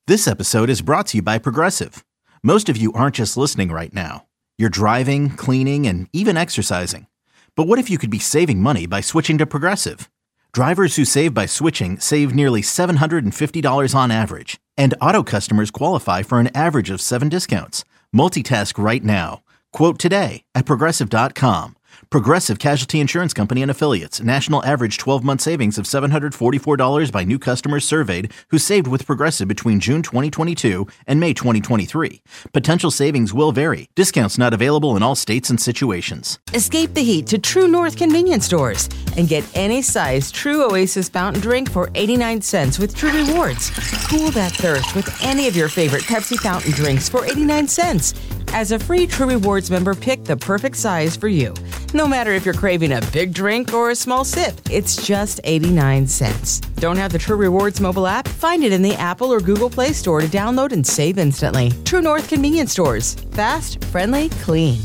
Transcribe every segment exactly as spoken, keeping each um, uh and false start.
This episode is brought to you by Progressive. Most of you aren't just listening right now. You're driving, cleaning, and even exercising. But what if you could be saving money by switching to Progressive? Drivers who save by switching save nearly seven hundred fifty dollars on average. And auto customers qualify for an average of seven discounts. Multitask right now. Quote today at Progressive dot com. Progressive Casualty Insurance Company and Affiliates. National average twelve-month savings of seven hundred forty-four dollars by new customers surveyed who saved with Progressive between June twenty twenty-two and May twenty twenty-three. Potential savings will vary. Discounts not available in all states and situations. Escape the heat to True North convenience stores and get any size True Oasis fountain drink for eighty-nine cents with True Rewards. Cool that thirst with any of your favorite Pepsi fountain drinks for eighty-nine cents. As a free True Rewards member, pick the perfect size for you. No matter if you're craving a big drink or a small sip, it's just eighty-nine cents. Don't have the True Rewards mobile app? Find it in the Apple or Google Play Store to download and save instantly. True North convenience stores. Fast, friendly, clean.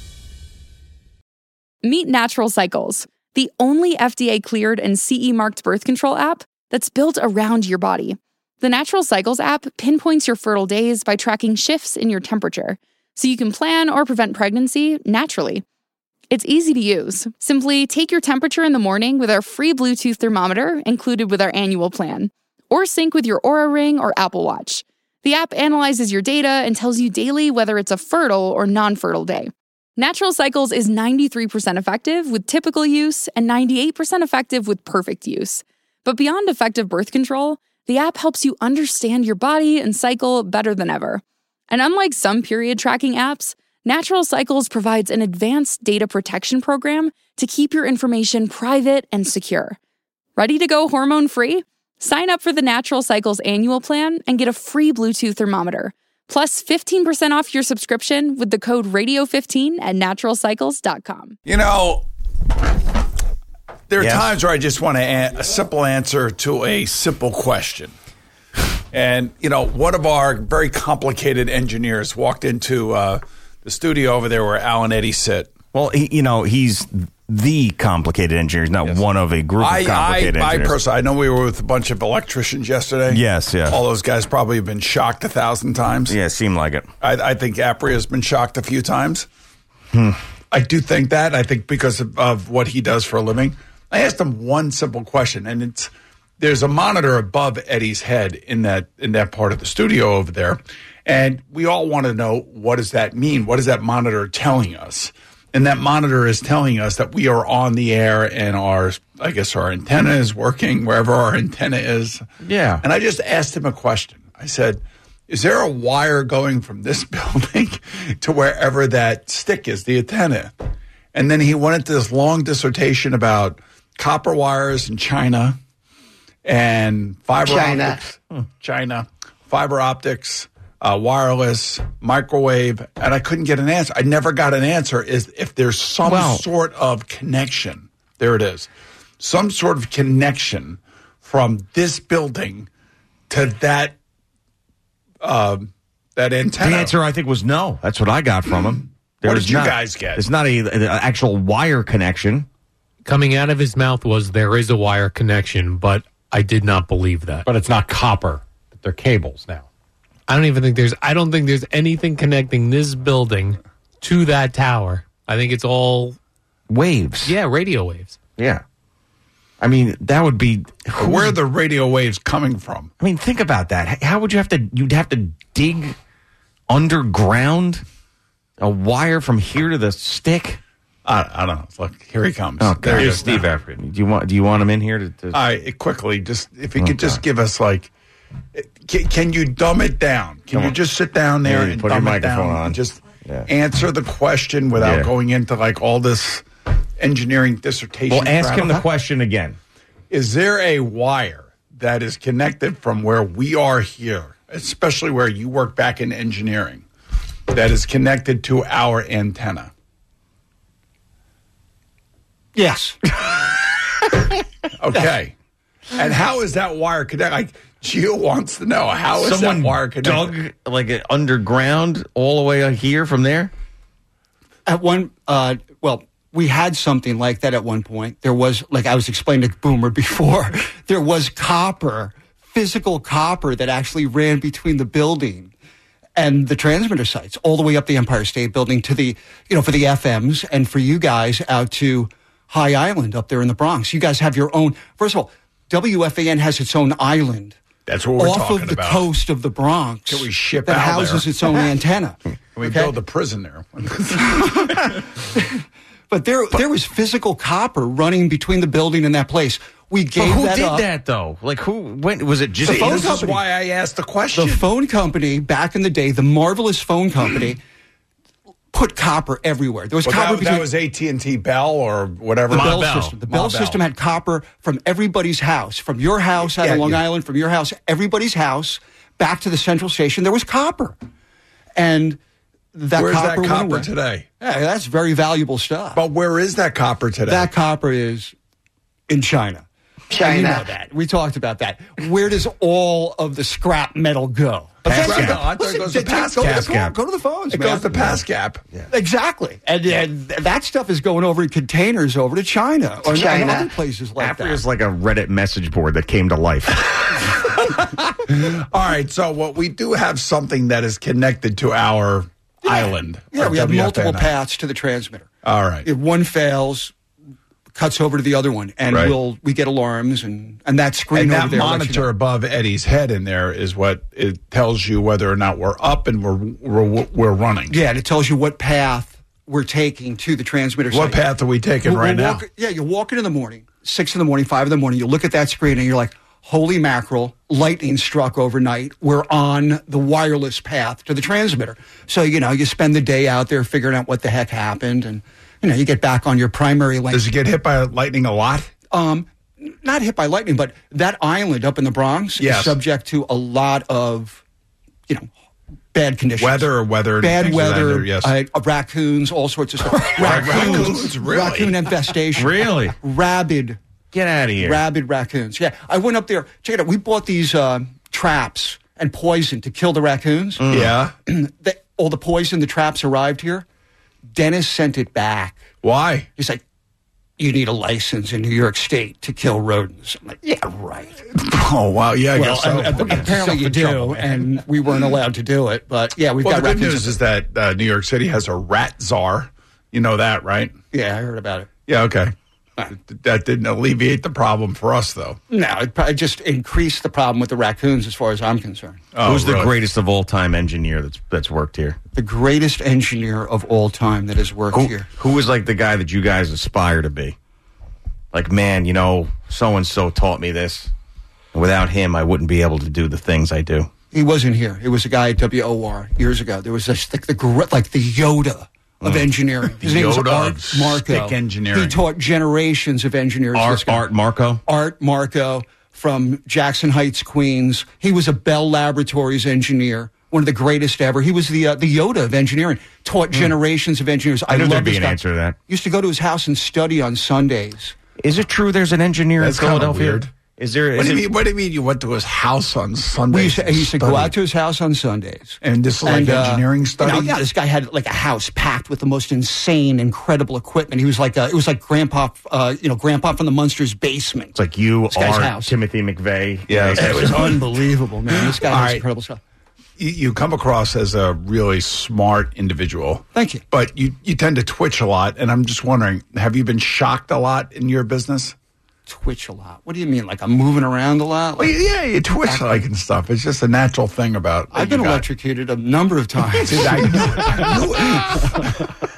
Meet Natural Cycles, the only F D A-cleared and C E-marked birth control app that's built around your body. The Natural Cycles app pinpoints your fertile days by tracking shifts in your temperature, so you can plan or prevent pregnancy naturally. It's easy to use. Simply take your temperature in the morning with our free Bluetooth thermometer included with our annual plan, or sync with your Oura Ring or Apple Watch. The app analyzes your data and tells you daily whether it's a fertile or non-fertile day. Natural Cycles is ninety-three percent effective with typical use and ninety-eight percent effective with perfect use. But beyond effective birth control, the app helps you understand your body and cycle better than ever. And unlike some period tracking apps, Natural Cycles provides an advanced data protection program to keep your information private and secure. Ready to go hormone-free? Sign up for the Natural Cycles annual plan and get a free Bluetooth thermometer, plus fifteen percent off your subscription with the code radio fifteen at natural cycles dot com. You know, there are Yeah. times where I just want a, a simple answer to a simple question. And, you know, one of our very complicated engineers walked into uh, the studio over there where Al and Eddie sit. Well, he, you know, he's the complicated engineer. He's not Yes. one of a group I, of complicated I, I engineers. personally, I know we were with a bunch of electricians yesterday. Yes, yeah. All those guys probably have been shocked a thousand times. Yeah, it seemed like it. I, I think Apria has been shocked a few times. Hmm. I do think that. I think because of, of what he does for a living. I asked him one simple question, and it's there's a monitor above Eddie's head in that in that part of the studio over there, and we all want to know, what does that mean? What is that monitor telling us? And that monitor is telling us that we are on the air and our, I guess our antenna is working wherever our antenna is. Yeah. And I just asked him a question. I said, is there a wire going from this building to wherever that stick is, the antenna? And then he went into this long dissertation about copper wires in China and fiber China. optics. China. Fiber optics, uh, wireless, microwave, and I couldn't get an answer. I never got an answer is if there's some Well- sort of connection. There it is. Some sort of connection from this building to that uh, that antenna. The answer, I think, was no. That's what I got from him. There What is did you not- guys get? It's not a, an actual wire connection. Coming out of his mouth was there is a wire connection, but I did not believe that. But it's not copper. They're cables now. I don't even think there's I don't think there's anything connecting this building to that tower. I think it's all Waves. yeah, radio waves. Yeah. I mean, that would be... Where are the radio waves coming from? I mean, think about that. How would you have to... You'd have to dig underground a wire from here to the stick? I, I don't know. Look, here he comes. Oh, There he here's is Steve now. Efford. Do you want? Do you want him in here to? to All right, quickly, just if you could Okay. just give us like, can, can you dumb it down? Can Come you on. just sit down there Yeah, and put your dumb it microphone down on. and just Yeah. answer the question without Yeah. going into like all this engineering dissertation? well, ask crap? him the question again. Is there a wire that is connected from where we are here, especially where you work back in engineering, that is connected to our antenna? Yes. Okay. And how is that wire connected? Like, Gio wants to know, how is Someone that wire connected? dug like it underground all the way here from there? At one, uh, well, we had something like that at one point. There was, like I was explaining to Boomer before, there was copper physical copper that actually ran between the building and the transmitter sites all the way up the Empire State Building to the, you know, for the F Ms and for you guys out to High Island up there in the Bronx. You guys have your own, first of all, W F A N has its own island. That's what we're off talking of the about. coast of the Bronx. Can we ship that out houses there? its own antenna? Can we Okay? build a prison there? But there, but, there was physical copper running between the building and that place. We But gave who that did up. that though? Like who? When was it? Just The phone This is company. why I asked the question. The phone company back in the day, the Marvelous Phone Company, put copper everywhere. There was Well, copper that, between that was A T and T Bell or whatever. the Ma Bell, Bell. system. The Ma Bell Bell. system had copper from everybody's house, from your house out Yeah, of Long yeah. Island, from your house, everybody's house, back to the central station. There was copper, and that Where's copper, that copper went away. today? Yeah, that's very valuable stuff. But where is that copper today? That copper is in China. China. You know that. We talked about that. Where does all of the scrap metal go? Pass Eventually- gap. I thought it goes to Listen, pass go, to gap. the phone- go to the phones, It man. goes to pass gap. Exactly. And, and that stuff is going over in containers over to China or China. other places like After that. is like a Reddit message board that came to life. All right. So what we do have something that is connected to our island. Yeah, our we have W F A N multiple island. paths to the transmitter. All right. If one fails, cuts over to the other one, and Right. we'll we get alarms, and, and that screen And over that there lets you monitor know. above Eddie's head in there is what it tells you whether or not we're up and we're we're, we're running. Yeah, and it tells you what path we're taking to the transmitter What site. path are we taking We're- right we're now? walking- yeah, you're walking in the morning, six in the morning, five in the morning. You look at that screen and you're like, holy mackerel, lightning struck overnight. We're on the wireless path to the transmitter. So, you know, you spend the day out there figuring out what the heck happened. And, you know, you get back on your primary lane. Does it get hit by lightning a lot? Um, not hit by lightning, but that island up in the Bronx Yes. is subject to a lot of, you know, bad conditions. Weather or weather? Bad things of that weather, nature, yes. uh, raccoons, all sorts of stuff. Raccoons, really? Raccoon infestation. Really? Rabid, Get out of here. rabid raccoons. Yeah, I went up there. Check it out. We bought these uh, traps and poison to kill the raccoons. Yeah. The, all the poison, the traps arrived here. Dennis sent it back. Why? He's like, you need a license in New York State to kill rodents. I'm like, yeah, right. Oh, wow. Yeah, I Well, guess so. uh, uh, apparently you do, and we weren't allowed to do it. But yeah, we've Well, got the good raccoons. news is that uh, New York City has a rat czar. You know that, right? Yeah, I heard about it. Yeah, okay. That didn't alleviate the problem for us, though. No, it probably just increased the problem with the raccoons, as far as I'm concerned. Oh, Who's the really? greatest of all time engineer that's that's worked here? The greatest engineer of all time that has worked Who, here. who was like the guy that you guys aspire to be? Like, man, you know, so and so taught me this. And without him, I wouldn't be able to do the things I do. He wasn't here. It was a guy at W O R years ago. There was this, like the gr- like the Yoda of engineering. His name was Yoda Art of Marco. stick engineering. He taught generations of engineers. this Art, guy. Art Marco? Art Marco from Jackson Heights, Queens. He was a Bell Laboratories engineer, one of the greatest ever. He was the uh, the Yoda of engineering. Taught generations of engineers. I knew love there'd be this an guy. answer to that. Used to go to his house and study on Sundays. Is it true there's an engineer That's in kinda Philadelphia? weird. Is there? What Is do, you it, mean, what do you mean you went to his house on We Sundays? used to, he used to go out to his house on Sundays. And this is like uh, engineering you studies? know, yeah, this guy had like a house packed with the most insane, incredible equipment. He was like, a, it was like Grandpa, uh, you know, Grandpa from the Munsters basement. it's like you This guy's are house. Timothy McVeigh. Yeah, It was unbelievable, man. This guy All has right. incredible stuff. you, you come across as a really smart individual. Thank you. But you, you tend to twitch a lot. And I'm just wondering, have you been shocked a lot in your business? Twitch a lot. What do you mean? Like I'm moving around a lot? Well, Like, yeah, you twitch like and stuff. It's just a natural thing about. I've been you got. electrocuted a number of times. See, I knew it. I knew it.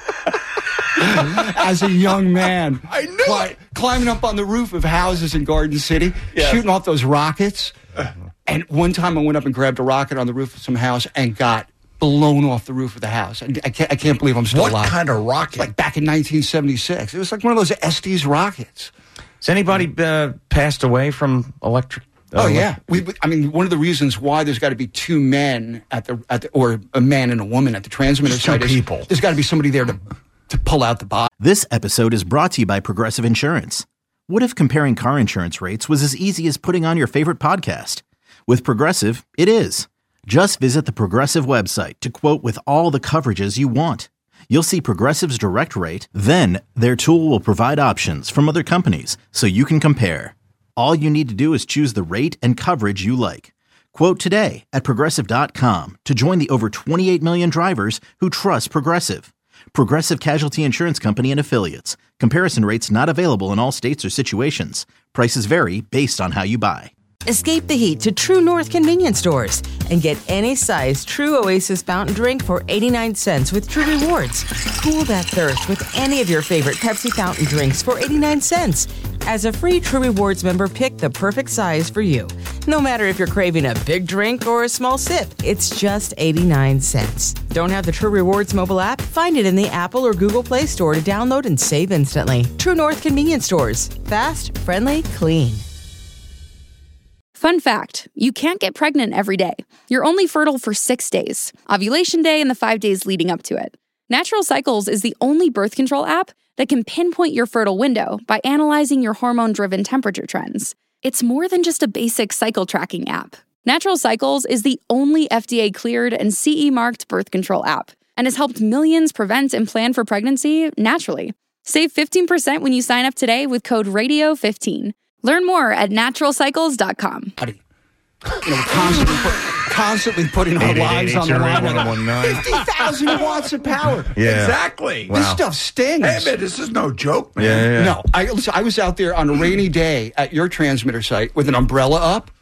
As a young man. I knew it. Climbing up on the roof of houses in Garden City, shooting off those rockets. And one time I went up and grabbed a rocket on the roof of some house and got blown off the roof of the house. And I can't, I can't believe I'm still What alive. kind of rocket? Like back in nineteen seventy-six. It was like one of those Estes rockets. Has anybody uh, passed away from electric? Oh uh, yeah, we. I mean, one of the reasons why there's got to be two men at the at the, or a man and a woman at the transmitter Just two site. is people. There's got to be somebody there to to pull out the body. This episode is brought to you by Progressive Insurance. What if comparing car insurance rates was as easy as putting on your favorite podcast? With Progressive, it is. Just visit the Progressive website to quote with all the coverages you want. You'll see Progressive's direct rate, then their tool will provide options from other companies so you can compare. All you need to do is choose the rate and coverage you like. Quote today at Progressive dot com to join the over twenty-eight million drivers who trust Progressive. Progressive Casualty Insurance Company and Affiliates. Comparison rates not available in all states or situations. Prices vary based on how you buy. Escape the heat to True North convenience stores and get any size True Oasis fountain drink for eighty-nine cents with True Rewards. Cool that thirst with any of your favorite Pepsi fountain drinks for eighty-nine cents. As a free True Rewards member, pick the perfect size for you. No matter if you're craving a big drink or a small sip, it's just eighty-nine cents. Don't have the True Rewards mobile app? Find it in the Apple or Google Play Store to download and save instantly. True North convenience stores. Fast, friendly, clean. Fun fact, you can't get pregnant every day. You're only fertile for six days, ovulation day and the five days leading up to it. Natural Cycles is the only birth control app that can pinpoint your fertile window by analyzing your hormone-driven temperature trends. It's more than just a basic cycle tracking app. Natural Cycles is the only F D A-cleared and C E-marked birth control app and has helped millions prevent and plan for pregnancy naturally. Save fifteen percent when you sign up today with code radio fifteen. Learn more at natural cycles dot com. You know, constantly, put, constantly putting our lives on the line. fifty thousand watts of power. Yeah. Exactly. Wow. This stuff stings. Hey, man, this is no joke, man. Yeah, yeah. No, I, listen, I was out there on a rainy day at your transmitter site with an umbrella up.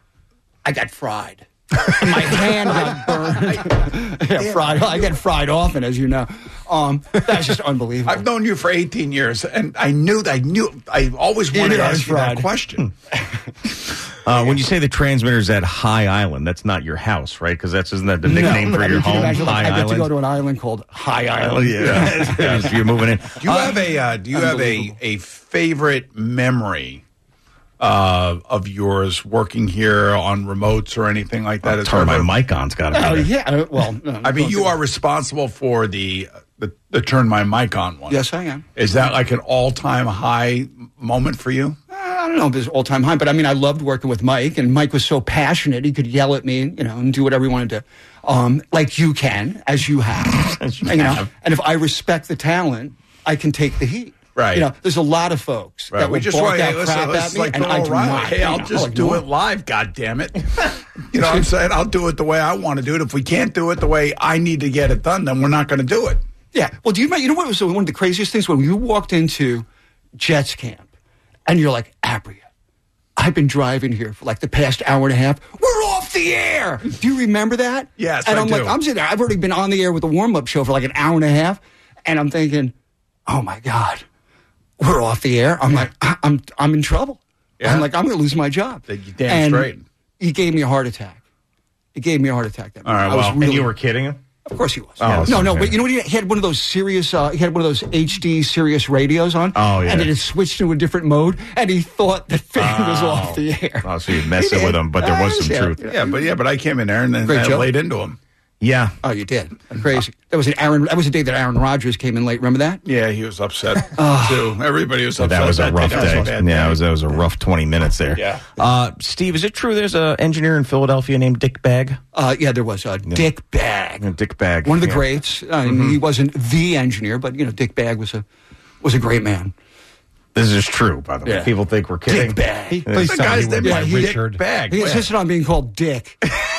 I got fried. My hand got burned. yeah, fried. I get fried often, as you know. Um, that's just unbelievable. I've known you for eighteen years, and I knew, I knew, I always wanted to ask you that question. Uh, when you say the transmitter's at High Island, that's not your house, right? Because that's isn't that the nickname no, for I your mean, home, imagine, High like, I get Island? to go to an island called High Island. Oh, yeah. yeah. So you're moving in. Do you Uh, have a uh, Do you have a, a favorite memory uh, of yours working here on remotes or anything like that? I'll Is turn there my a- mic on's got to be Oh there. yeah. uh, Well, no, I mean, don't you do are that. responsible for the, the the turn my mic on one. Yes, I am. Is that like an all time high moment for you? I don't know if it's all time high, but I mean, I loved working with Mike, and Mike was so passionate. He could yell at me, you know, and do whatever he wanted to, um, like you can, as you have. As you and, you know, have. and if I respect the talent, I can take the heat. Right. You know, there's a lot of folks Right. that We will just bark want out hey, listen, crap this at is me, like and Bill I do O'Reilly. not. Hey, you I'll know, just like, do no. it live. God damn it! You know what I'm saying? I'll do it the way I want to do it. If we can't do it the way I need to get it done, then we're not going to do it. Yeah. Well, do you remember, you know what was one of the craziest things when you walked into Jets camp and you're like, Apria, I've been driving here for like the past hour and a half. We're off the air. Do you remember that? Yes, And I I'm do. like, I'm sitting there. I've already been on the air with a warm-up show for like an hour and a half. And I'm thinking, oh my God, we're off the air. I'm like, I- I'm, I'm in trouble. Yeah. I'm like, I'm going to lose my job. You damn and straight. He gave me a heart attack. He gave me a heart attack. That All right, I was well, really, And you were kidding him? Of course he was. Oh, no, no, okay. but you know what? He he had one of those serious, uh, he had one of those H D Sirius radios on. Oh, yeah. And it had switched to a different mode, and he thought the thing was Oh. off the air. Oh, so you're messing He with did. him, but there I was some understand. truth. Yeah, but yeah, but I came in there and then Great I joke. laid into him. Yeah. Oh, you did. Crazy. That was an Aaron. That was the day that Aaron Rodgers came in late. Remember that? Yeah, he was upset too. Everybody was upset. That was a rough That was day. a bad Yeah, it was, that was a rough twenty minutes there. Yeah. Uh, Steve, is it true there's an engineer in Philadelphia named Dick Bag? Uh, yeah, there was uh, Dick Bag, Dick Bag. one of the yeah. greats. I mean, He wasn't the engineer, but you know, Dick Bag was a was a great man. This is true, by the way. Yeah. People think we're kidding. Dick Bag. He, Please The tell me guy's he went name by is he- Richard. Dick Bag. he Yeah. insisted on being called Dick.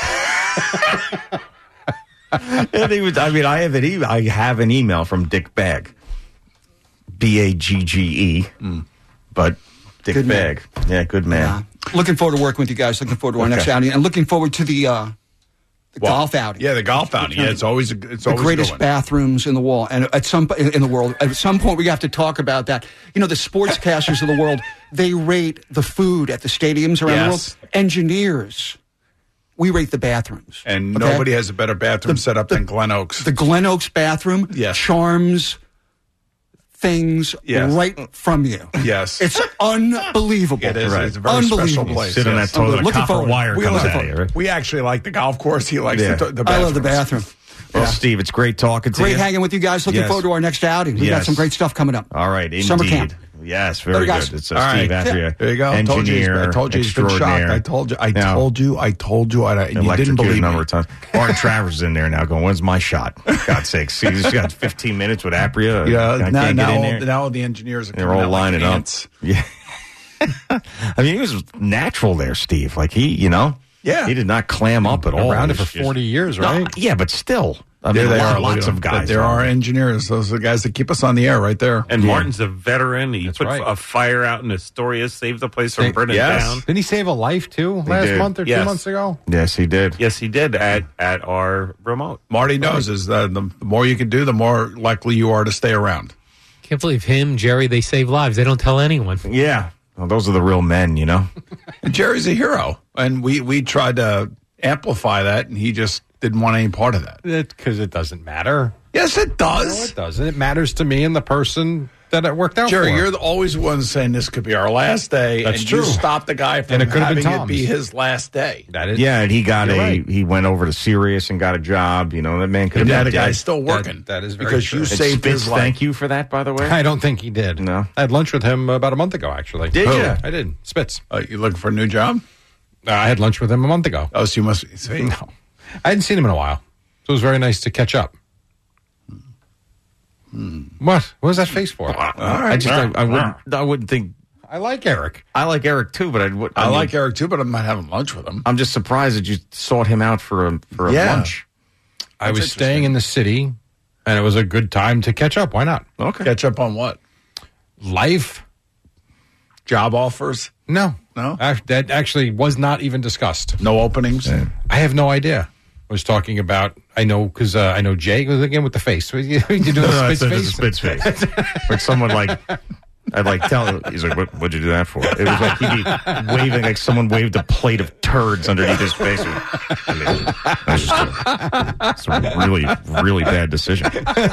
And he was, I mean, I have an email. I have an email from Dick Bag, B A G G E, but Dick Good man. Bag, yeah, good man. Uh, looking forward to working with you guys. Looking forward to our Okay. next outing, and looking forward to the uh, the Well, golf outing. Yeah, the golf outing. Yeah, it's always a, it's the always greatest a good one. bathrooms in the wall, and at some in the world. At some point, we have to talk about that. You know, the sportscasters of the world, they rate the food at the stadiums around Yes. the world. Engineers, we rate the bathrooms, And okay? nobody has a better bathroom set up than Glen Oaks. the Glen Oaks bathroom. Yes. Charms things Yes. right from you. Yes. It's unbelievable. It is. Right. It's a very special Unbelievable. place. Sit on yes. that toilet, a Looking copper forward. wire We comes looking at you, right? We actually like the golf course. He likes Yeah. the, the I love the bathrooms. bathroom. Well, Yeah. Steve, it's great talking to Great you. hanging with you guys. Looking Yes. forward to our next outing. We've got Yes. some great stuff coming up. All right, indeed. Summer camp. Yes, Later, very guys. good. It's uh, All Steve right. Atria, There you go. I told you, he's- engineer, I told you he's been shocked. extraordinaire. I told you. I Now, told you. I told you. I, and you didn't electrocuted believe a number me. of times. Warren Travers is in there now going, when's my shot? God's sakes. See, he's got fifteen minutes with Apria. Yeah. I Now, can't now, get in all, there. now all the engineers are They're coming all out like lining up. ants. Yeah. I mean, he was natural there, Steve. Like he, you know, Yeah. he did not clam up at all. Around it He for was forty years, No, right? yeah, but still. I There mean, they lot- are. lots Look at of them. guys. There are. are engineers. Those are the guys that keep us on the air right there. And Yeah. Martin's a veteran. He That's put right. a fire out in Astoria, saved the place from Say- burning yes. down. Didn't he save a life, too, last did. month or two Yes. months ago? Yes, he did. Yes, he did at, at our remote. Marty knows is that the, the more you can do, the more likely you are to stay around. Can't believe him, Jerry, they save lives. They don't tell anyone. Yeah. Well, those are the real men, you know? And Jerry's a hero. And we, we tried to amplify that, and he just didn't want any part of that. Because it doesn't matter. Yes, it No, does. it doesn't. It matters to me and the person that it worked out Jerry, for. you're the, always the one saying this could be our last day. That's and true. you stopped the guy from And it could have having been it Tom's. be his last day. That is, Yeah, and he got You're a, right. he went over to Sirius and got a job. You know, that man could And have that been guy's dead. still working. That- that is very because true. you And saved Spitz, his life. thank you for that, by the way. I don't think he did. No. I had lunch with him about a month ago, actually. Did Who? ya? I did. Spitz. Uh, you looking for a new job? Uh, I had lunch with him a month ago. Oh, so you must be. See, No. I hadn't seen him in a while. So it was very nice to catch up. What? What was that face for? I just, I, I wouldn't, I wouldn't think. I like Eric. I like Eric too, but I would. I, I mean, like Eric too, but I'm not having lunch with him. I'm just surprised that you sought him out for a for a Yeah. lunch. I was That's staying in the city, and it was a good time to catch up. Why not? Okay. Catch up on what? Life? Job offers? No. No? Ac- That actually was not even discussed. No openings? I have no idea. I was talking about, I know, because uh, I know Jay goes again with the face. You doing the spitz face? face. Like someone like, I'd like tell. He's like, what, "What'd you do that for?" It was like he'd be waving, like someone waved a plate of turds underneath his face. I mean, that's just a, it's a really, really bad decision.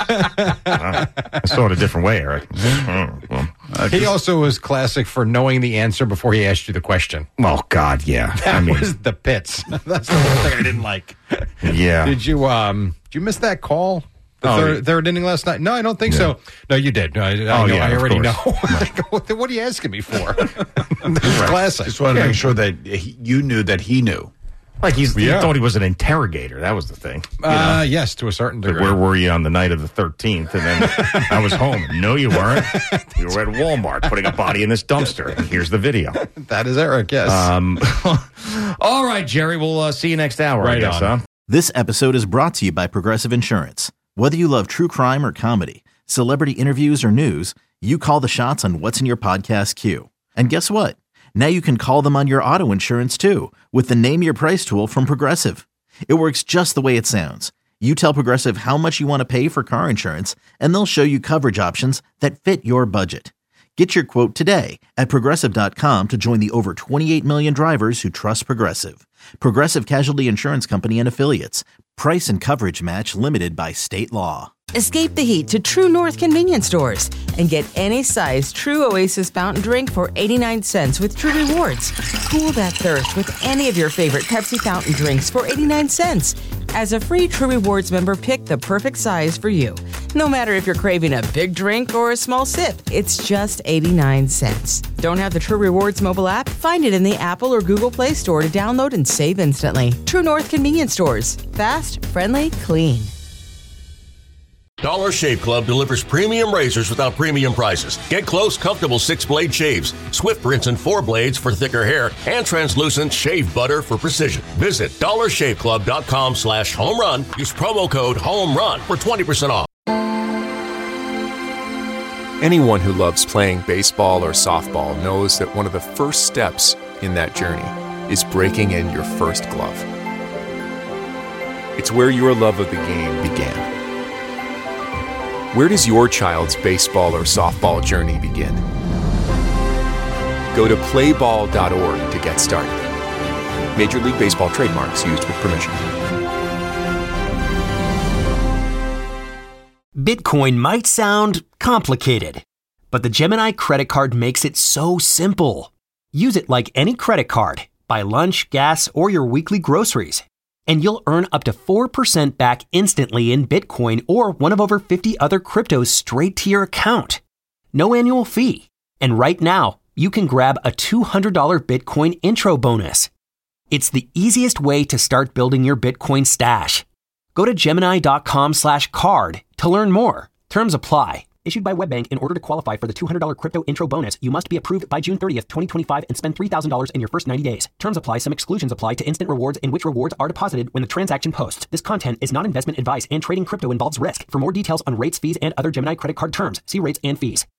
Wow. I saw it a different way, Eric. Oh, well, He also was classic for knowing the answer before he asked you the question. oh, God, yeah. That I mean, was the pits. That's the one thing I didn't like. yeah. Did you um? Did you miss that call? The Oh, third, yeah. third inning last night? No, I don't think Yeah. so. No, you did. No, I, I, Oh, know, yeah, I of already know. course. I go, what, what are you asking me for? It's classic. Just wanted to make sure that he, you knew that he knew. Like he's, Yeah. he thought he was an interrogator. That was the thing. You Uh, know? yes, to a certain Like, degree. where were you on the night of the thirteenth? And then I was home. No, you weren't. You were at Walmart putting a body in this dumpster. And here's the video. That is Eric, yes. Um, all right, Jerry. We'll uh, see you next hour, I Right guess, on. huh? This episode is brought to you by Progressive Insurance. Whether you love true crime or comedy, celebrity interviews or news, you call the shots on what's in your podcast queue. And guess what? Now you can call them on your auto insurance too with the Name Your Price tool from Progressive. It works just the way it sounds. You tell Progressive how much you want to pay for car insurance, and they'll show you coverage options that fit your budget. Get your quote today at Progressive dot com to join the over twenty-eight million drivers who trust Progressive. Progressive Casualty Insurance Company and Affiliates. Price and coverage match limited by state law. Escape the heat to True North convenience stores and get any size True Oasis fountain drink for eighty-nine cents with True Rewards. Cool that thirst with any of your favorite Pepsi fountain drinks for eighty-nine cents. As a free True Rewards member, pick the perfect size for you. No matter if you're craving a big drink or a small sip, it's just eighty-nine cents. Don't have the True Rewards mobile app? Find it in the Apple or Google Play Store to download and save instantly. True North convenience stores. Fast, friendly, clean. Dollar Shave Club delivers premium razors without premium prices. Get close, comfortable six-blade shaves, swift rinse and four blades for thicker hair, and translucent shave butter for precision. Visit dollar shave club dot com slash home run. Use promo code HOMERUN for twenty percent off. Anyone who loves playing baseball or softball knows that one of the first steps in that journey is breaking in your first glove. It's where your love of the game began. Where does your child's baseball or softball journey begin? Go to play ball dot org to get started. Major League Baseball trademarks used with permission. Bitcoin might sound complicated, but the Gemini credit card makes it so simple. Use it like any credit card. Buy lunch, gas, or your weekly groceries, and you'll earn up to four percent back instantly in Bitcoin or one of over fifty other cryptos straight to your account. No annual fee. And right now, you can grab a two hundred dollars Bitcoin intro bonus. It's the easiest way to start building your Bitcoin stash. Go to Gemini dot com slash card to learn more. Terms apply. issued by WebBank. In order to qualify for the two hundred dollars crypto intro bonus, you must be approved by June thirtieth, twenty twenty-five and spend three thousand dollars in your first ninety days. Terms apply. Some exclusions apply to instant rewards in which rewards are deposited when the transaction posts. This content is not investment advice and trading crypto involves risk. For more details on rates, fees, and other Gemini credit card terms, see rates and fees.